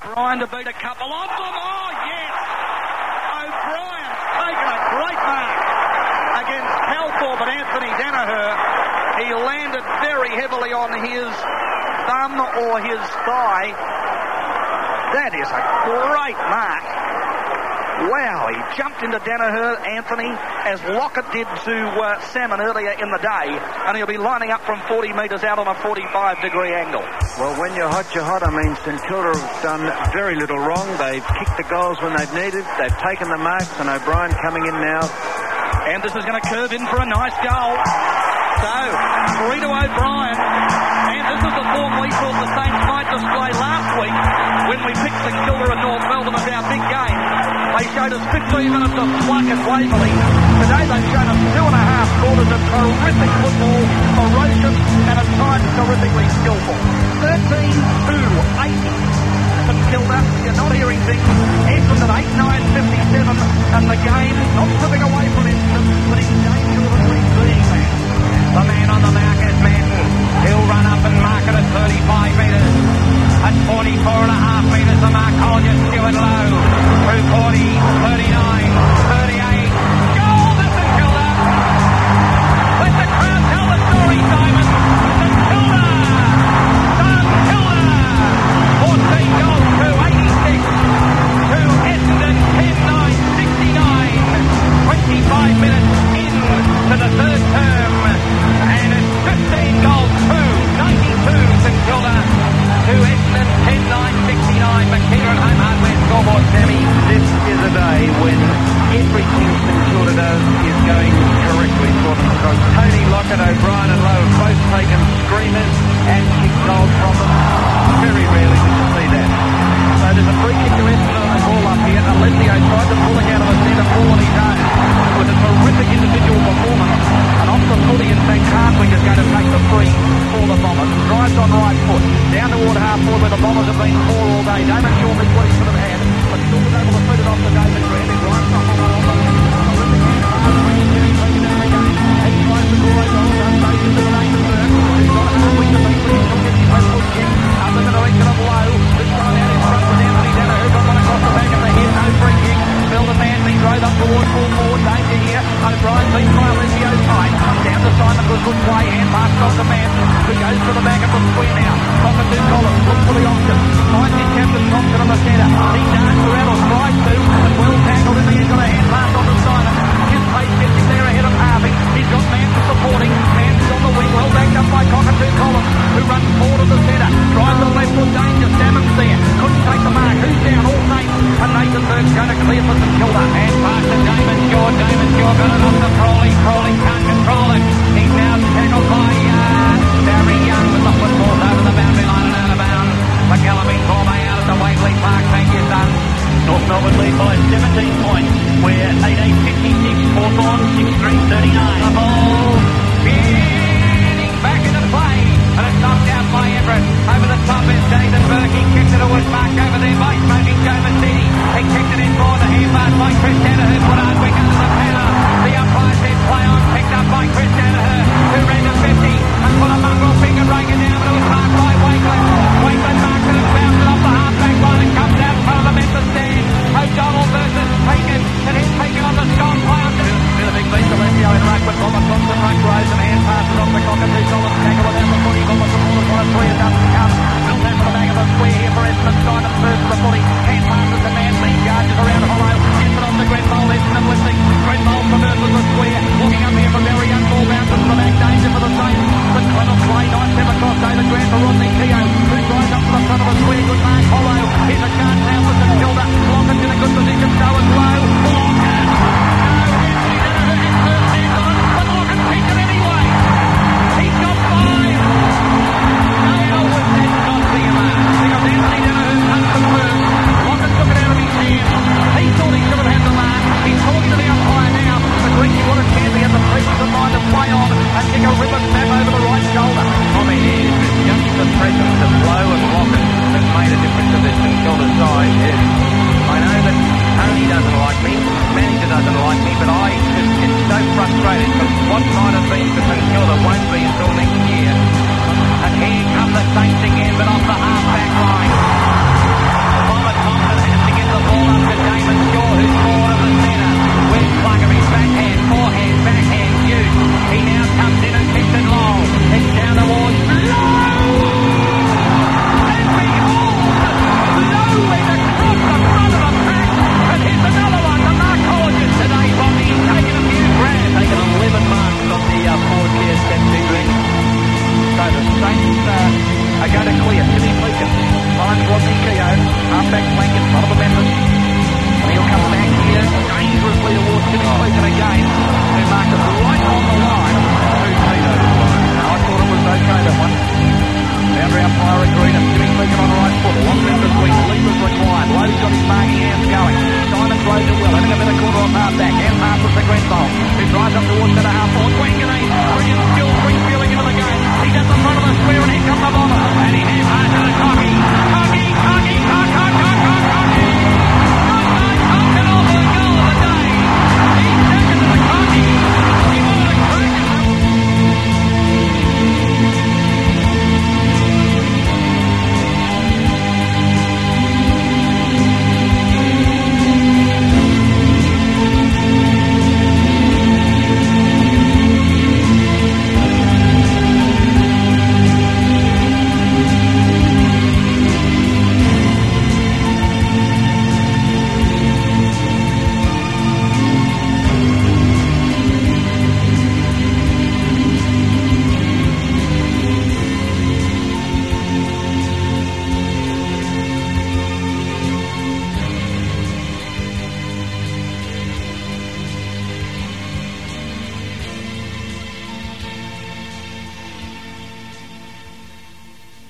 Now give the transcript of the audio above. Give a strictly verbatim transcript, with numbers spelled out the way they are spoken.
O'Brien to beat a couple of them. Oh, yes! O'Brien's taken a great mark against Calthorpe and Anthony Danaher. He landed very heavily on his thumb or his thigh. That is a great mark. Wow, he jumped into Danaher, Anthony, as Lockett did to uh, Salmon earlier in the day, and he'll be lining up from forty metres out on a forty-five degree angle. Well, when you're hot, you're hot. I mean, St Kilda have done very little wrong. They've kicked the goals when they've needed. They've taken the marks, and O'Brien coming in now. And this is going to curve in for a nice goal. So, three to O'Brien. And this is the form we thought the Saints might display last week when we picked St Kilda and North Melbourne as our big game. They showed us fifteen minutes of pluck at Waverley. Today they've shown us two and a half quarters of terrific football, ferocious and at times terrifically skillful. thirteen two eighty. St Kilda, you're not hearing things. Essendon at eight nine fifty-seven, and the game not slipping away from Essendon, but in danger of being there. The man on the mark is Manton. He'll run up and mark it at thirty-five metres. At forty-four and a half metres, the mark Collier, Stuart Lowe. Through forty, thirty-nine, thirty-eight. Goal to St Kilda! Let the crowd tell the story, Simon. St Kilda! St Kilda! fourteen goals to eighty-six. To Essendon, ten nine sixty-nine. twenty-five minutes in to the third term. And it's fifteen goals to ninety-two St Kilda. To Essendon, ten nine sixty-nine. McKenna and Home Hardware scoreboard, Sammy. This is a day when everything St Kilda does is going correctly for them. Because Tony Lockett, O'Brien and Lowe have both taken screamers and kicked goals from them. Very rarely did you see that. So there's a free kick to Essendon on the ball up here. Alessio tried to pull it out of the centre ball and he does. It was a terrific individual performance. And off the footy and Saint Hardwick is going to take the free for the Bombers. Drives on right foot. Down toward half forward where the Bombers have been poor all day. Damon Shaw missed what he should have had. But still was able to put it off to David Grant. He drives up on the ball. Terrific hand pass. He's taken out again. He tries to score a goal. Stays into the lane of Burke. He's got a quick to beat, but he still gets his left foot kick. Up in the direction of Lowe. This time out in front with Anthony Danaher. Got one across the back of the head. No free kick. Melvin Manley drove up towards full forward. Danger here. O'Brien beats by Alessio tight. Down to Simon with good play. Hand pass off the man. Who goes to the back of the square now. Cockatoo Collins. Look for the option. Finds his captain Thompson on the centre. He darts around or tries to. And well tackled in the end. Got a hand pass on to Simon. His pace gets him there ahead of Harvey. He's got Manson supporting. Manson's on the wing. Well backed up by Cockatoo Collins. Who runs forward to the centre. Drives the left foot. Danger. Salmon's there. Couldn't take the mark. Who's down? All Saints. And Nathan Burke's going to clear for St Kilda. Hand pass to Damon Shaw. Damon Shaw got it off to Crowley. Crowley can't control it. He's now tackled by uh, Barry Young with the football over the boundary line and out of bounds. McCallum Gourmet out at the Waverley Park. Thank you, son. North Melbourne lead by seventeen points. We're eight eight fifty-six. Hawthorn six three thirty-nine. The ball spinning back into play. And it's knocked out by Everett. Over the top is Nathan Burke. He kicked it towards Mark over there by Smoking Joe Massini. He kicked it in for the hand pass by Chris Danaher. Put Hardwick under the panel. The umpire said play on. Picked up by Chris Danaher, who ran to fifty and put a mongrel finger breaker down. But it was marked by Wakeland. Wakeland marked it and bounced it off the half-back line and comes out in front of the Memphis stand. O'Donnell versus Taken. And he's taken on the Scott Cloud. Bit of big beat to Alessio in ruck with Robert Thompson. Ruck Rose and hand passes off the Cockatoo Collins. Tackle without the footy. Got the supporters on a three. It doesn't come. Built out to the back of the square here for Essendon. Simon first to the footy. Leap is required. Lowe's got his marking hands going. Simon throws it well, having a bit of corner off half back. Hand passes to Grenfell, who drives up towards centre half forward. Wanganeen, brilliant skill, brings feeling into the game. He's at the front of the square and here comes the bomber. And he hand passes to Cocky. Cocky, Cocky,